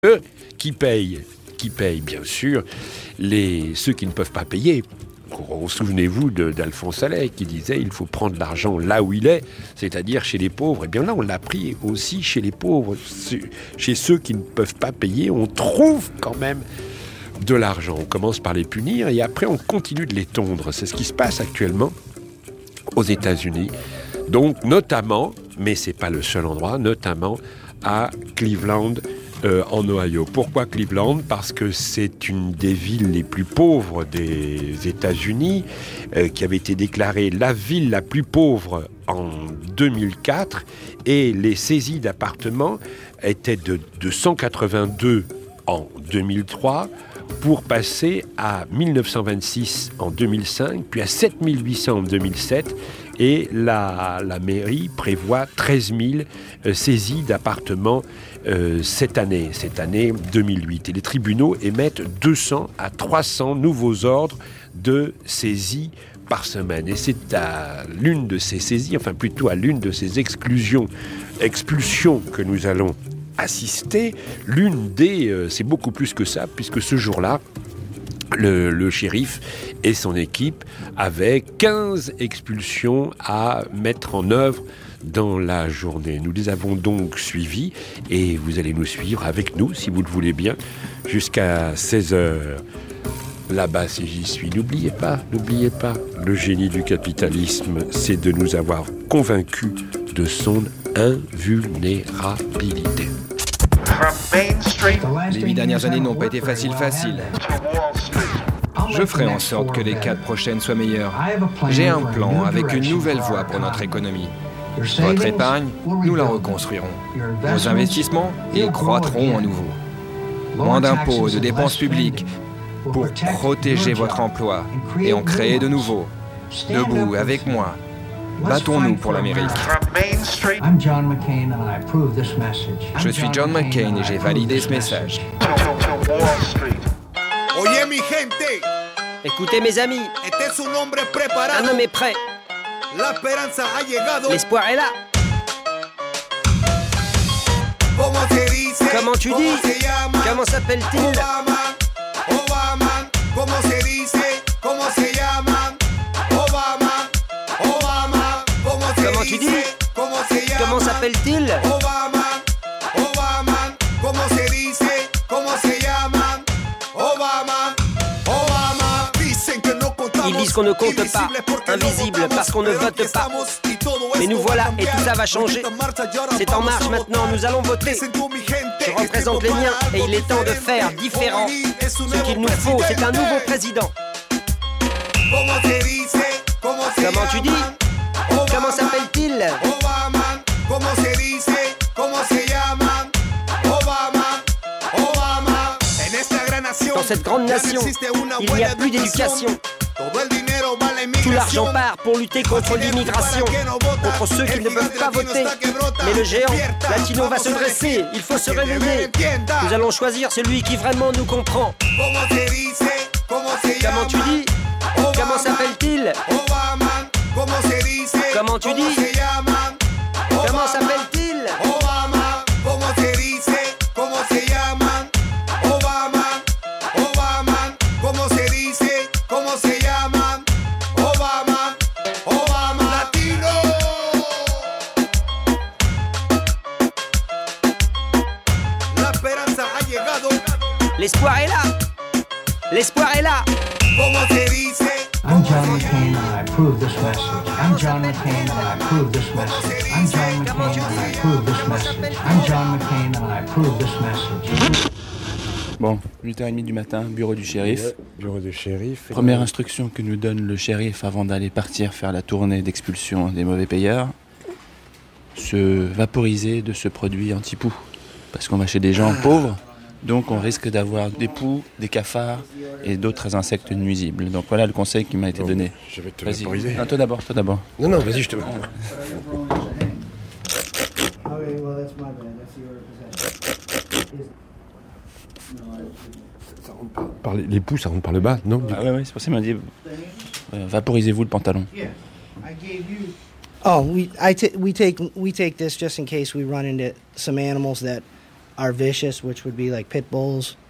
Qui paye bien sûr ceux qui ne peuvent pas payer. Souvenez-vous d'Alphonse Allais qui disait il faut prendre l'argent là où il est, c'est-à-dire chez les pauvres. Et bien là, on l'a pris aussi chez les pauvres, chez ceux qui ne peuvent pas payer. On trouve quand même de l'argent. On commence par les punir et après on continue de les tondre. C'est ce qui se passe actuellement aux États-Unis. Donc notamment, mais c'est pas le seul endroit, notamment à Cleveland, en Ohio. Pourquoi Cleveland ? Parce que c'est une des villes les plus pauvres des États-Unis, qui avait été déclarée la ville la plus pauvre en 2004, et les saisies d'appartements étaient de 182 en 2003, pour passer à 1926 en 2005, puis à 7800 en 2007, et la mairie prévoit 13 000 saisies d'appartements cette année 2008. Et les tribunaux émettent 200 à 300 nouveaux ordres de saisie par semaine. Et c'est à l'une de ces saisies, enfin plutôt à l'une de ces expulsions que nous allons assister. C'est beaucoup plus que ça, puisque ce jour-là, le shérif et son équipe avaient 15 expulsions à mettre en œuvre dans la journée. Nous les avons donc suivis et vous allez nous suivre avec nous, si vous le voulez bien, jusqu'à 16h. Là-bas, si j'y suis, n'oubliez pas, le génie du capitalisme, c'est de nous avoir convaincus de son invulnérabilité. Les 8 dernières années n'ont pas été faciles. Je ferai en sorte que les 4 prochaines soient meilleures. J'ai un plan avec une nouvelle voie pour notre économie. Votre épargne, nous la reconstruirons. Vos investissements, ils croîtront à nouveau. Moins d'impôts et de dépenses publiques pour protéger votre emploi et en créer de nouveaux. Debout avec moi. Battons-nous pour l'Amérique. Je suis John McCain et j'ai validé ce message. Écoutez mes amis, un homme est prêt. L'espoir est là. Comment tu dis ? Comment s'appelle-t-il ? Comment tu dis ? Comment s'appelle-t-il ? Ils disent qu'on ne compte pas, invisible parce qu'on ne vote pas. Mais nous voilà et tout ça va changer. C'est en marche maintenant, nous allons voter. Je représente les miens et il est temps de faire différent. Ce qu'il nous faut, c'est un nouveau président. Comment tu dis ? Comment s'appelle-t-il ? Dans cette grande nation, il n'y a plus d'éducation. Tout l'argent part pour lutter contre l'immigration, contre ceux qui ne peuvent pas voter. Mais le géant latino va se dresser, il faut se réveiller. Nous allons choisir celui qui vraiment nous comprend. Comment tu dis ? Comment s'appelle-t-il ? Comment tu dis ? Comment s'appelle-t-il ? L'espoir est là. L'espoir est là. I'm John McCain and I approve this message. I'm John McCain and I approve this message. I'm John McCain and I approve this message. I'm John McCain and I approve this message. Bon, 8h30 du matin, bureau du shérif. Bureau du shérif. Première instruction que nous donne le shérif avant d'aller partir faire la tournée d'expulsion des mauvais payeurs, se vaporiser de ce produit anti-poux. Parce qu'on va chez des gens pauvres, donc on risque d'avoir des poux, des cafards et d'autres insectes nuisibles. Donc voilà le conseil qui m'a été donné. Je vais te Vas-y. vaporiser. Non, toi d'abord. Non, vas-y, je te... Les poux, ça rentre par le bas, non ? Ah ouais, c'est pour ça qu'il m'a dit vaporisez-vous le pantalon. Oh, we take this just in case we run into some animals that are vicious, which would be like pit bulls,